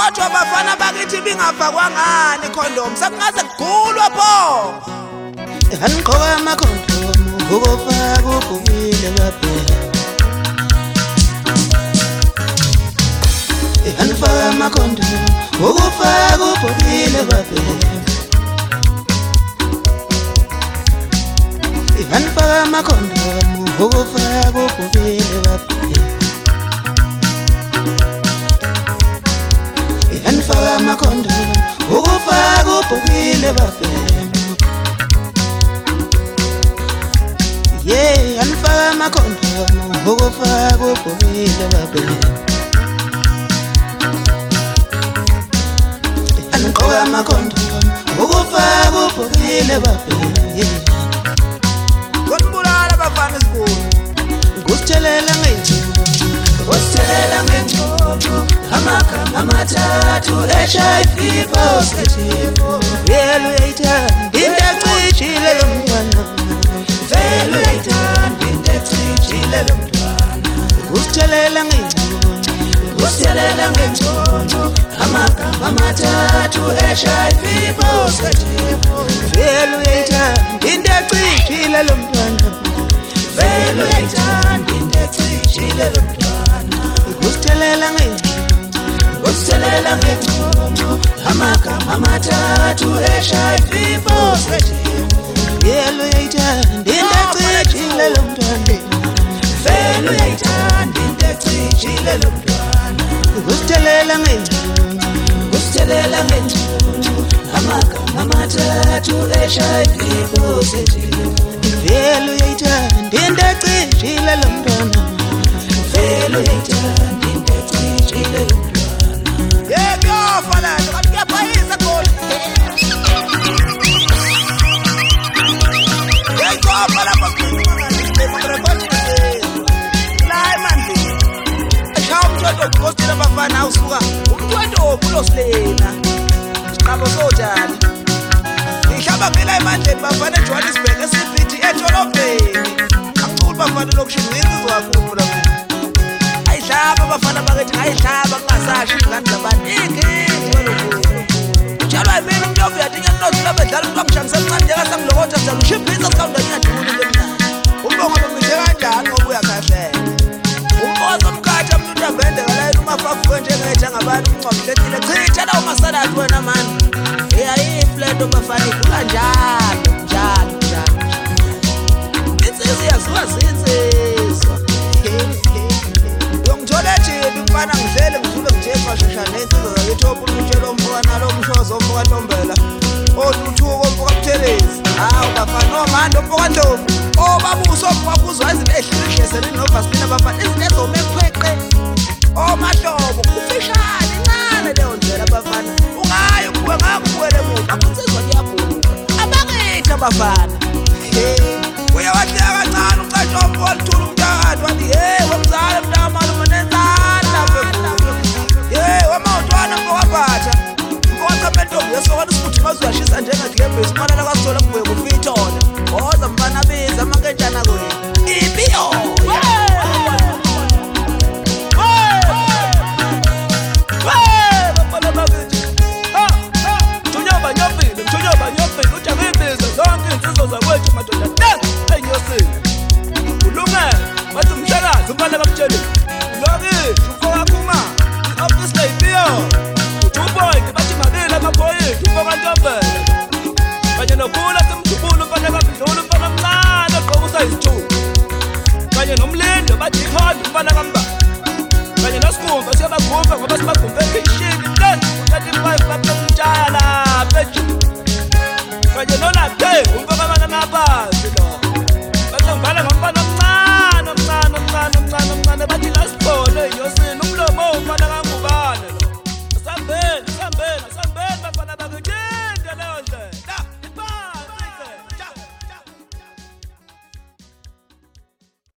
kodwa bafana bakithi bingafakwangani condom sakungaze kugulwa pho Anigqoka amakhondomu ukufaka ubhubile baphela Anifaka amakhondomu ukufaka ubhubile baphela Anifaka amakhondomu ukufaka ubhubile baphela Anifaka amakhondomu ukufaka ubhubile baphela Yeah, anifaka amakhondomu ukufaka ubhubile baphela Anigqoka amakhondomu ukufaka ubhubile baphela Konibulala bafana isikole Ngusthelela ngengcobo Amakhambi amathathu HIV positive Vele uyayithanda into ecishile lo mntwana Vele uyayithanda into ecishile lo mntwana Ngusthelela ngengcobo Amakhambi amathathu HIV positive Vele uyayithanda into ecishile lo mntwana Vele uyayithanda into ecishile lo mntwana Ngusthelela ngengcobo Amakhambi amathathu HIV positive Vele uyayithanda into ecishile lo mntwana Vele uyayithanda into ecishile lo mntwana Ngusthelela ngengcobo Amakhambi amathathu HIV positive Vele uyayithanda into ecishile lo mntwana Vele uyayithanda into ecishile lo mntwana kuyofa la nto kanti kuyaphayisa khona kuyofa lapha la emandleni ashaya umtshwento okupostela abafana awusuka umtshwento okulosilela siqabo sojala ngihlaba ngila emandleni bafana eJohannesburg esibhithi edolobheni akuculi bafana lokushini ngizizwa kakhulu lapho ayihlaba bafana bakithi ayihlaba kungasashi ingane zabantu ingizwe lokho njalo ayimini umntovu yadinga inozi laba edlala umuntu wangishamisa mncane njengasangilokotha njalo ushibhisa sikawunda ngiyaduli lemnani umbongo bamide kanjani ngoba uyakhahlele umbozo mkhatha umuntu avendeka layini umafafu kwenjengetha ngabantu umncwabhlethile chitha lawo masaladi wena mani eyayifleto bafana idlula njalo insizwa yaziwa zinsizwa mfana ngidlele ngidlule ngijepha shashana insizwa zakethopu umtshelo omfukana lo mshozo omfuka ntombela oluthuko omfuka buthelezi hawu bafana omando omfuka ntombi obabuso omfuka kuzwa izinto ehliseleni novasilina bafana izinto ezome khweqe omahlobo kufishane incane leyo ndlela bafana ungayo kuwe ngakuwele muntu akunsizwa kuyabhuka abakithi abafana uyawahleka kancane ucatshwa omfuka oluthula umntakade wathi wemzala mntakamalo manenzala wamawutwana mfowaphatha mfowathametombi yesokana usifuthi mazuyashisa njengathilembesi umalala kwasithola kubuye kufithona oza mfana biza amankentshana kwenu ibiyo bafana bakithi mthunyoba nyofile uthi angiyibize zonke iy'nsizwa zakwethu madoda enyosini ulungele wathi umhlakazi umfana bakutsheli